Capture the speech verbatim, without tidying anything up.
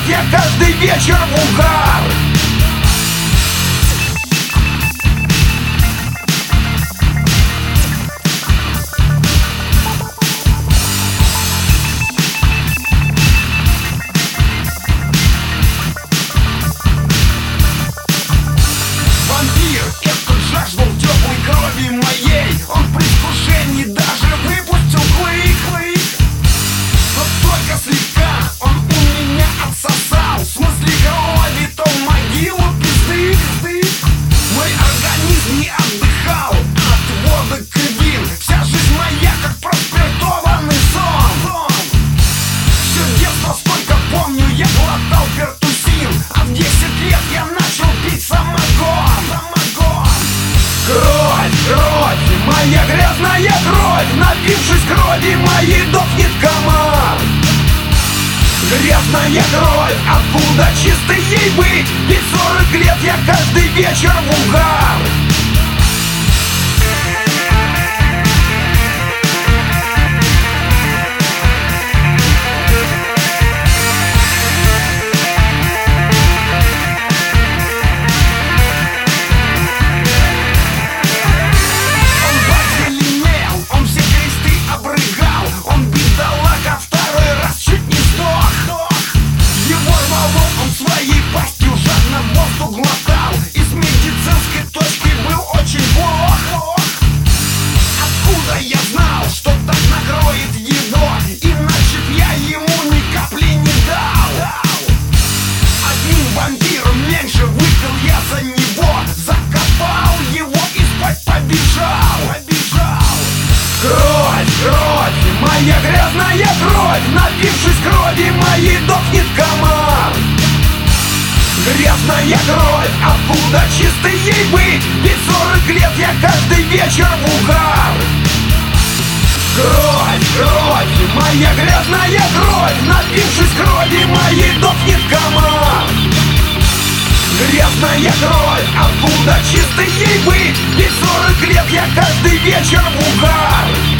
лет я каждый вечер в угар. Вампир, этот жаждал теплой крови моей. Он в предвкушении даже выпустил клык. Но только слегка он у меня отсосал. В смысле крови, то в могилу пизды. Мой организм не отдыхал от водок и вин. Вся жизнь моя как проспиртованный сон. Все детство, сколько помню, я глотал пертусин. А в десять лет я начал пить самогон. Кровь, кровь, моя грязная кровь. Напившись крови моей, дохнет комар. Грязная кровь, откуда чистой ей быть? Ведь сорок лет я каждый вечер в угар. Моя грязная кровь, напившись крови моей, дохнет комар. Грязная кровь, откуда чистой ей быть? Ведь сорок лет я каждый вечер в угар. Кровь, кровь, моя грязная кровь, напившись крови моей, дохнет комар. Грязная кровь, откуда чистой ей быть? Ведь сорок лет я каждый вечер в угар.